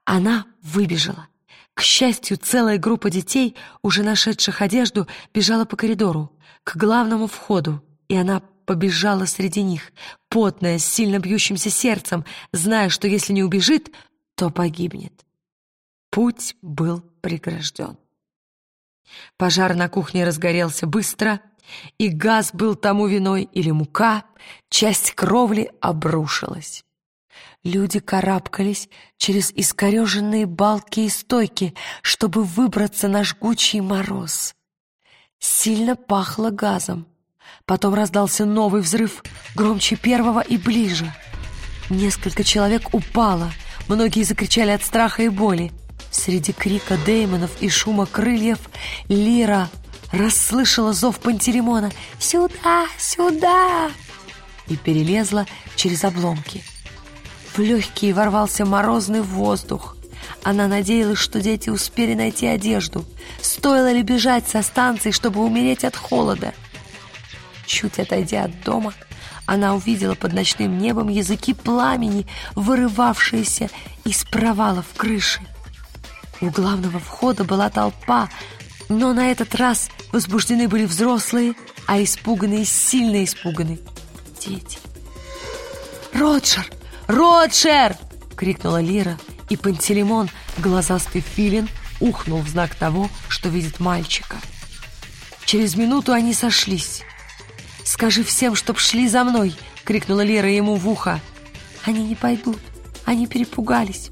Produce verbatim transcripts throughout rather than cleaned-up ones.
Она выбежала. К счастью, целая группа детей, уже нашедших одежду, бежала по коридору, к главному входу, и она побежала среди них, потная, с сильно бьющимся сердцем, зная, что если не убежит, то погибнет. Путь был прегражден. Пожар на кухне разгорелся быстро, и газ был тому виной или мука, часть кровли обрушилась. Люди карабкались через искореженные балки и стойки, чтобы выбраться на жгучий мороз. Сильно пахло газом. Потом раздался новый взрыв, громче первого и ближе. Несколько человек упало, многие закричали от страха и боли. Среди крика Дэймонов и шума крыльев Лира расслышала зов Пантелеймона «Сюда! Сюда!» и перелезла через обломки. В легкие ворвался морозный воздух. Она надеялась, что дети успели найти одежду. Стоило ли бежать со станции, чтобы умереть от холода? Чуть отойдя от дома, она увидела под ночным небом языки пламени, вырывавшиеся из провалов крыши. У главного входа была толпа, но на этот раз возбуждены были взрослые, а испуганные, сильно испуганы дети. «Роджер! Роджер!» — крикнула Лира, и Пантелеймон, глазастый филин, ухнул в знак того, что видит мальчика. Через минуту они сошлись. «Скажи всем, чтоб шли за мной!» — крикнула Лира ему в ухо. «Они не пойдут, они перепугались».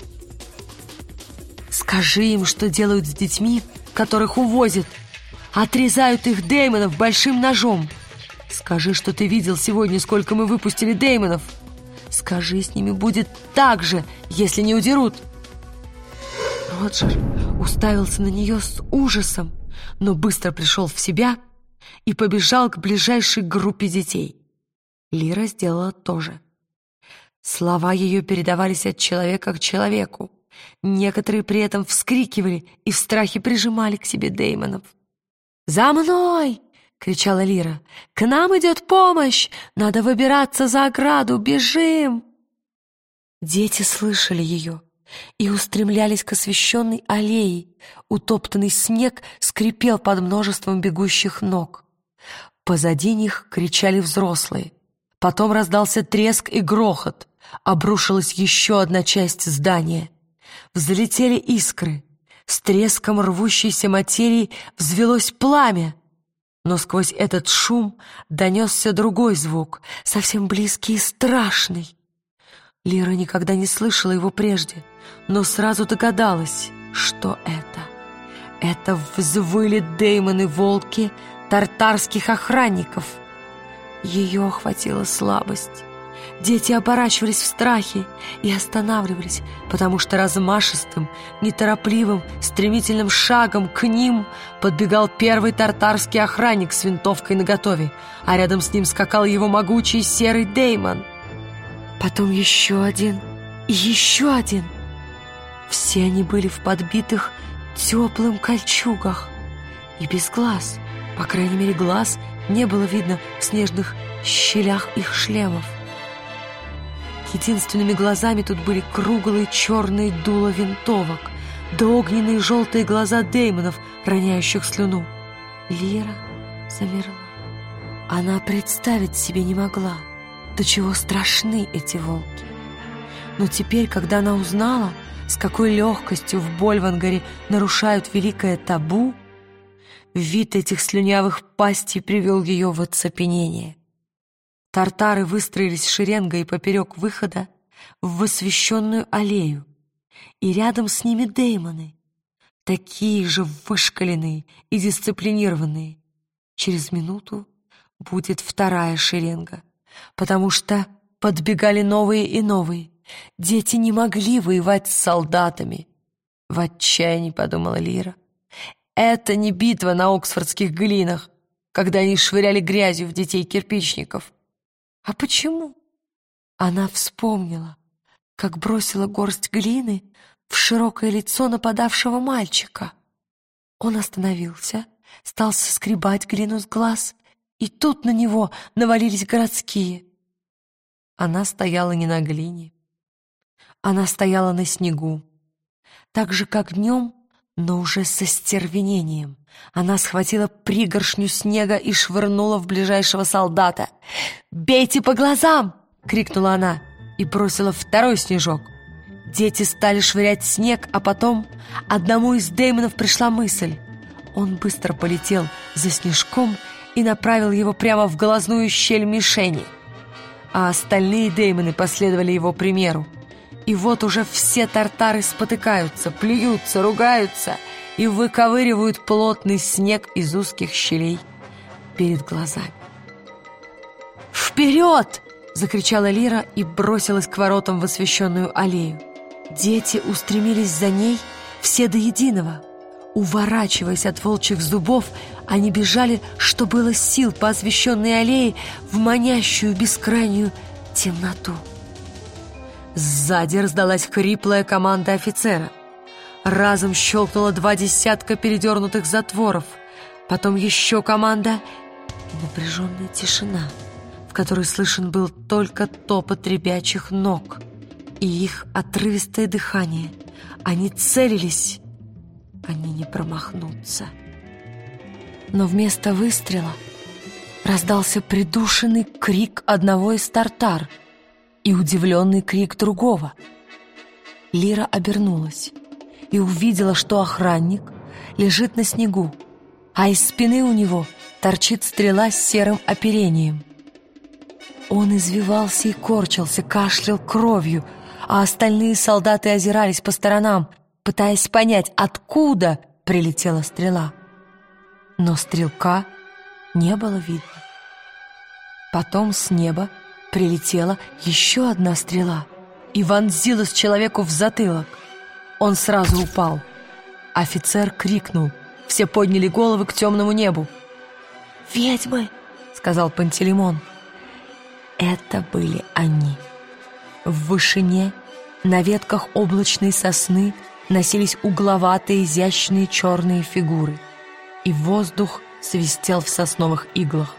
«Скажи им, что делают с детьми, которых увозят. Отрезают их Дэймонов большим ножом. Скажи, что ты видел сегодня, сколько мы выпустили Дэймонов. Скажи, с ними будет так же, если не удерут». Роджер уставился на нее с ужасом, но быстро пришел в себя и побежал к ближайшей группе детей. Лира сделала то же. Слова ее передавались от человека к человеку. Некоторые при этом вскрикивали и в страхе прижимали к себе Дэймонов. «За мной!» — кричала Лира. «К нам идет помощь! Надо выбираться за ограду! Бежим!» Дети слышали ее и устремлялись к освещенной аллее. Утоптанный снег скрипел под множеством бегущих ног. Позади них кричали взрослые. Потом раздался треск и грохот. Обрушилась еще одна часть здания. Взлетели искры. С треском рвущейся материи взвелось пламя. Но сквозь этот шум донесся другой звук, совсем близкий и страшный. Лира никогда не слышала его прежде, но сразу догадалась, что это. Это взвыли Дэймоны-волки тартарских охранников. Ее охватила слабость. Дети оборачивались в страхе и останавливались, потому что размашистым, неторопливым, стремительным шагом к ним подбегал первый тартарский охранник с винтовкой наготове, а рядом с ним скакал его могучий серый Дэймон. Потом еще один и еще один. Все они были в подбитых теплым кольчугах и без глаз. По крайней мере, глаз не было видно в снежных щелях их шлемов. Единственными глазами тут были круглые черные дула винтовок, да огненные желтые глаза Дэймонов, роняющих слюну. Лира замерла. Она представить себе не могла, до чего страшны эти волки. Но теперь, когда она узнала, с какой легкостью в Больвангаре нарушают великое табу, вид этих слюнявых пастей привел ее в оцепенение. Тартары выстроились шеренгой поперек выхода в освещенную аллею, и рядом с ними Дэймоны, такие же вышкаленные и дисциплинированные. Через минуту будет вторая шеренга, потому что подбегали новые и новые. Дети не могли воевать с солдатами. В отчаянии подумала Лира. Это не битва на Оксфордских глинах, когда они швыряли грязью в детей-кирпичников. А почему? Она вспомнила, как бросила горсть глины в широкое лицо нападавшего мальчика. Он остановился, стал соскребать глину с глаз, и тут на него навалились городские. Она стояла не на глине. Она стояла на снегу. Так же, как днем, но уже со стервенением. Она схватила пригоршню снега и швырнула в ближайшего солдата. «Бейте по глазам!» — крикнула она и бросила второй снежок. Дети стали швырять снег, а потом одному из Дэймонов пришла мысль. Он быстро полетел за снежком и направил его прямо в глазную щель мишени. А остальные Дэймоны последовали его примеру. И вот уже все тартары спотыкаются, плюются, ругаются и выковыривают плотный снег из узких щелей перед глазами. «Вперед!» — закричала Лира и бросилась к воротам в освещенную аллею. Дети устремились за ней все до единого. Уворачиваясь от волчьих зубов, они бежали, что было сил, по освещенной аллее в манящую бескрайнюю темноту. Сзади раздалась хриплая команда офицера. Разом щелкнуло два десятка передернутых затворов. Потом еще команда и напряженная тишина, в которой слышен был только топот ребячих ног и их отрывистое дыхание. Они целились, они не промахнутся. Но вместо выстрела раздался придушенный крик одного из тартар и удивленный крик другого. Лира обернулась и увидела, что охранник лежит на снегу, а из спины у него торчит стрела с серым оперением. Он извивался и корчился, кашлял кровью, а остальные солдаты озирались по сторонам, пытаясь понять, откуда прилетела стрела. Но стрелка не было видно. Потом с неба прилетела еще одна стрела и вонзилась человеку в затылок. Он сразу упал. Офицер крикнул. Все подняли головы к темному небу. «Ведьмы!» — сказал Пантелеймон. Это были они. В вышине, на ветках облачной сосны, носились угловатые, изящные черные фигуры, и воздух свистел в сосновых иглах.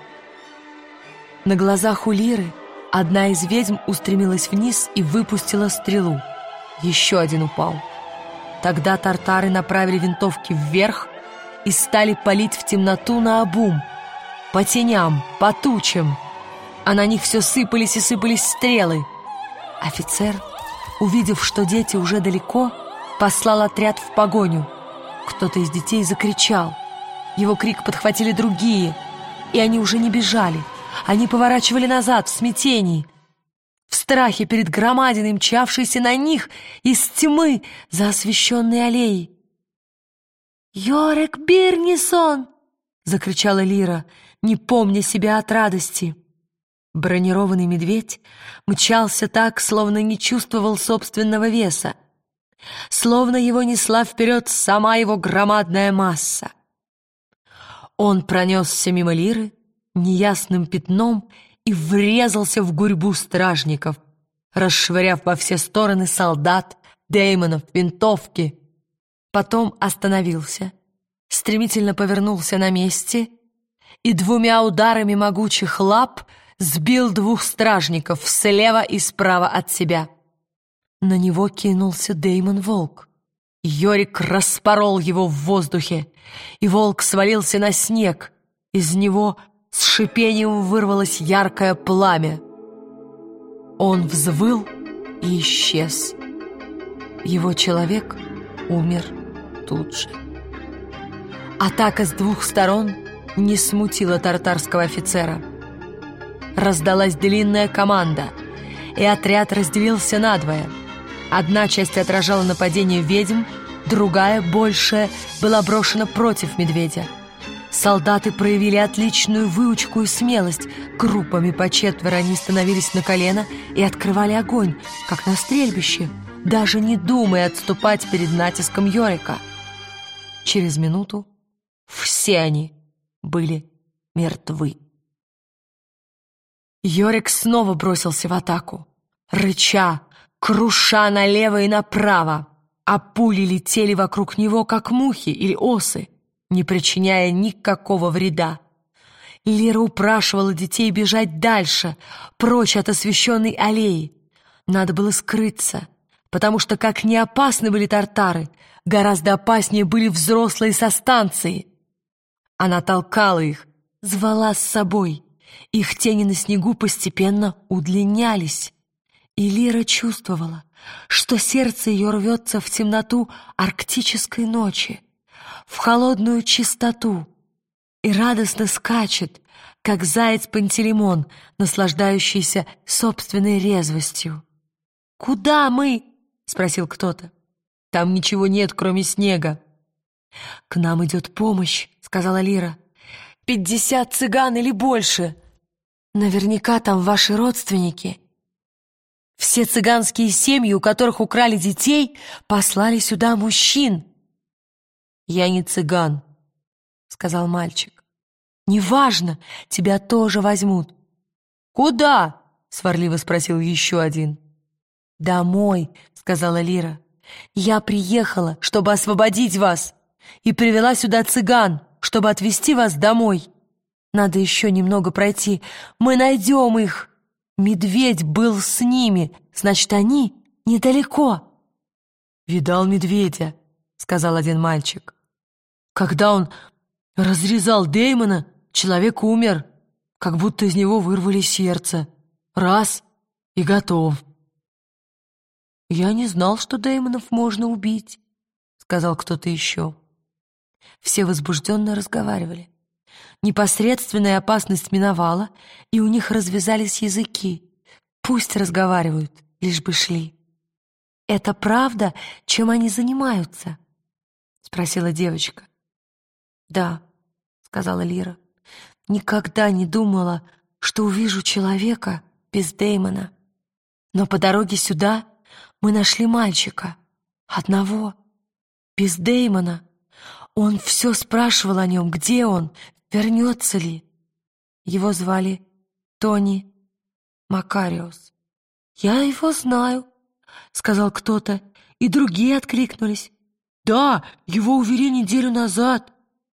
На глазах у Лиры одна из ведьм устремилась вниз и выпустила стрелу. Еще один упал. Тогда тартары направили винтовки вверх и стали палить в темноту наобум, по теням, по тучам, а на них все сыпались и сыпались стрелы. Офицер, увидев, что дети уже далеко, послал отряд в погоню. Кто-то из детей закричал. Его крик подхватили другие, и они уже не бежали. Они поворачивали назад в смятении, в страхе перед громадиной, мчавшейся на них из тьмы за освещенной аллеей. «Йорик Бирнисон!» — закричала Лира, не помня себя от радости. Бронированный медведь мчался так, словно не чувствовал собственного веса, словно его несла вперед сама его громадная масса. Он пронесся мимо Лиры неясным пятном и врезался в гурьбу стражников, расшвыряв во все стороны солдат, Дэймонов, винтовки. Потом остановился, стремительно повернулся на месте и двумя ударами могучих лап сбил двух стражников слева и справа от себя. На него кинулся Дэймон-волк. Йорик распорол его в воздухе, и волк свалился на снег. Из него с шипением вырвалось яркое пламя. Он взвыл и исчез. Его человек умер тут же. Атака с двух сторон не смутила тартарского офицера. Раздалась длинная команда, и отряд разделился надвое. Одна часть отражала нападение ведьм, другая, большая, была брошена против медведя. Солдаты проявили отличную выучку и смелость. Группами по четверо они становились на колено и открывали огонь, как на стрельбище, даже не думая отступать перед натиском Йорика. Через минуту все они были мертвы. Йорик снова бросился в атаку, рыча, круша налево и направо, а пули летели вокруг него, как мухи или осы, не причиняя никакого вреда. Лира упрашивала детей бежать дальше, прочь от освещенной аллеи. Надо было скрыться, потому что, как не опасны были тартары, гораздо опаснее были взрослые со станции. Она толкала их, звала с собой. Их тени на снегу постепенно удлинялись. И Лира чувствовала, что сердце ее рвется в темноту арктической ночи, в холодную чистоту, и радостно скачет, как заяц Пантелеймон, наслаждающийся собственной резвостью. «Куда мы?» — спросил кто-то. «Там ничего нет, кроме снега». «К нам идет помощь», — сказала Лира. «Пятьдесят цыган или больше. Наверняка там ваши родственники. Все цыганские семьи, у которых украли детей, послали сюда мужчин». «Я не цыган», — сказал мальчик. «Неважно, тебя тоже возьмут». «Куда?» — сварливо спросил еще один. «Домой», — сказала Лира. «Я приехала, чтобы освободить вас, и привела сюда цыган, чтобы отвезти вас домой. Надо еще немного пройти. Мы найдем их. Медведь был с ними, значит, они недалеко». «Видал медведя», — сказал один мальчик. «Когда он разрезал Дэймона, человек умер, как будто из него вырвали сердце. Раз — и готов». «Я не знал, что Дэймонов можно убить», — сказал кто-то еще. Все возбужденно разговаривали. Непосредственная опасность миновала, и у них развязались языки. Пусть разговаривают, лишь бы шли. «Это правда, чем они занимаются?» — спросила девочка. «Да», — сказала Лира. «Никогда не думала, что увижу человека без Дэймона. Но по дороге сюда мы нашли мальчика. Одного. Без Дэймона. Он все спрашивал о нем, где он, вернется ли. Его звали Тони Макариос». «Я его знаю», — сказал кто-то, и другие откликнулись. «Да, его увели неделю назад».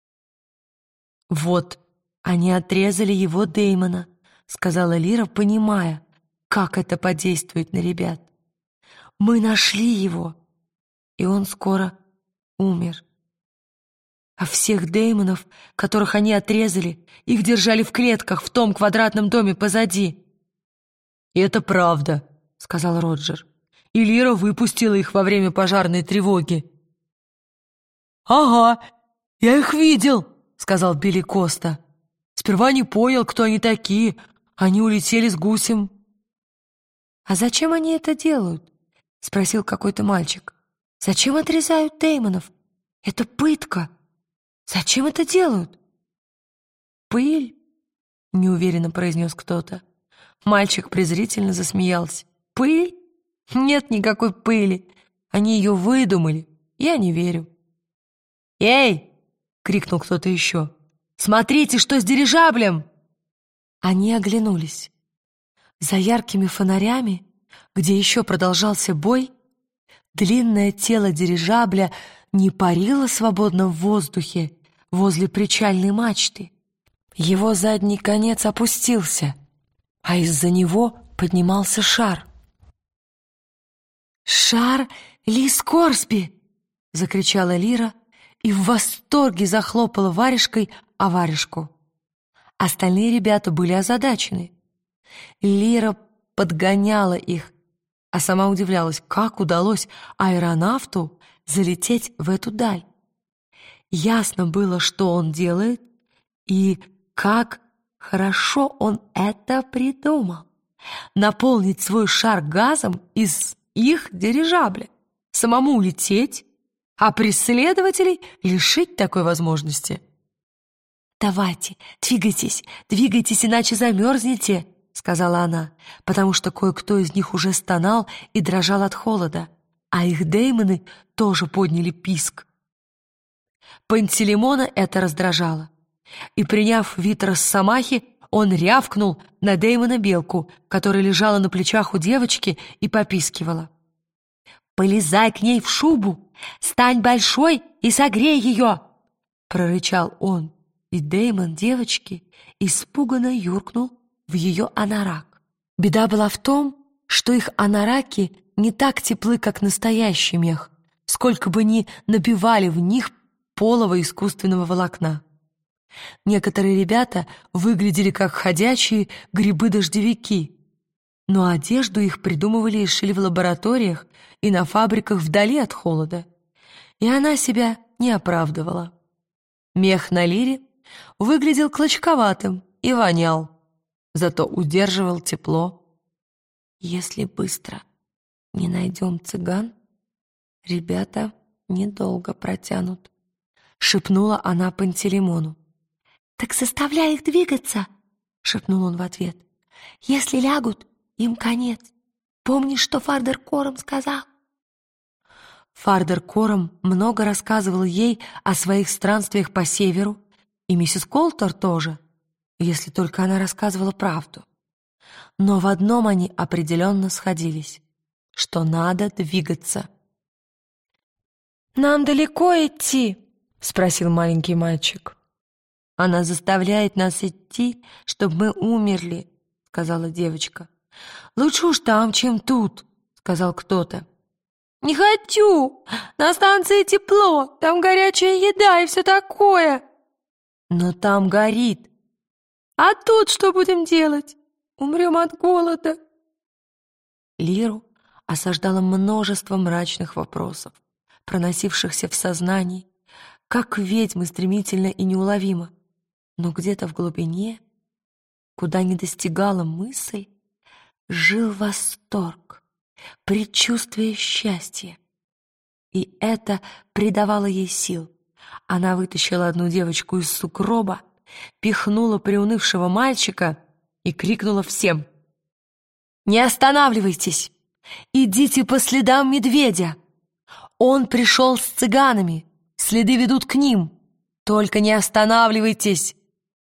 «Вот, они отрезали его Дэймона», — сказала Лира, понимая, как это подействует на ребят. «Мы нашли его, и он скоро умер. А всех Дэймонов, которых они отрезали, их держали в клетках в том квадратном доме позади». «И это правда», — сказал Роджер. «И Лира выпустила их во время пожарной тревоги». «Ага, я их видел», — сказал Билли Коста. «Сперва не понял, кто они такие. Они улетели с гусем». «А зачем они это делают?» — спросил какой-то мальчик. «Зачем отрезают Дэймонов? Это пытка. Зачем это делают?» «Пыль», — неуверенно произнес кто-то. Мальчик презрительно засмеялся. «Пыль? Нет никакой пыли. Они ее выдумали. Я не верю». «Эй!» — крикнул кто-то еще. «Смотрите, что с дирижаблем!» Они оглянулись. За яркими фонарями, где еще продолжался бой, длинное тело дирижабля не парило свободно в воздухе возле причальной мачты. Его задний конец опустился, а из-за него поднимался шар. «Шар Ли Скорсби!» — закричала Лира и в восторге захлопала варежкой о варежку. Остальные ребята были озадачены. Лира подгоняла их, а сама удивлялась, как удалось аэронавту залететь в эту даль. Ясно было, что он делает, и как хорошо он это придумал. Наполнить свой шар газом из их дирижабля, самому улететь, а преследователей лишить такой возможности. «Давайте, двигайтесь, двигайтесь, иначе замерзнете», — сказала она, потому что кое-кто из них уже стонал и дрожал от холода, а их Дэймоны тоже подняли писк. Пантелеймона это раздражало, и, приняв вид росомахи, он рявкнул на Дэймона белку, которая лежала на плечах у девочки и попискивала. «Полезай к ней в шубу! Стань большой и согрей ее!» — прорычал он, и Дэймон девочки испуганно юркнул в ее анорак. Беда была в том, что их анараки не так теплы, как настоящий мех, сколько бы ни набивали в них полого искусственного волокна. Некоторые ребята выглядели как ходячие грибы-дождевики, но одежду их придумывали и шили в лабораториях и на фабриках вдали от холода, и она себя не оправдывала. Мех на Лире выглядел клочковатым и вонял, зато удерживал тепло. «Если быстро не найдем цыган, ребята недолго протянут», — шепнула она Пантелеймону. «Так заставляй их двигаться», — шепнул он в ответ. «Если лягут, им конец. Помнишь, что Фардер Кором сказал?» Фардер Кором много рассказывал ей о своих странствиях по северу, и миссис Колтер тоже, если только она рассказывала правду. Но в одном они определенно сходились, что надо двигаться. «Нам далеко идти?» — спросил маленький мальчик. «Она заставляет нас идти, чтобы мы умерли», — сказала девочка. «Лучше уж там, чем тут», — сказал кто-то. «Не хочу! На станции тепло, там горячая еда и все такое!» «Но там горит!» «А тут что будем делать? Умрем от голода!» Лиру осаждало множество мрачных вопросов, проносившихся в сознании, как ведьмы стремительно и неуловимо. Но где-то в глубине, куда не достигала мысль, жил восторг, предчувствие счастья. И это придавало ей сил. Она вытащила одну девочку из сугроба, пихнула приунывшего мальчика и крикнула всем: «Не останавливайтесь! Идите по следам медведя! Он пришел с цыганами, следы ведут к ним! Только не останавливайтесь!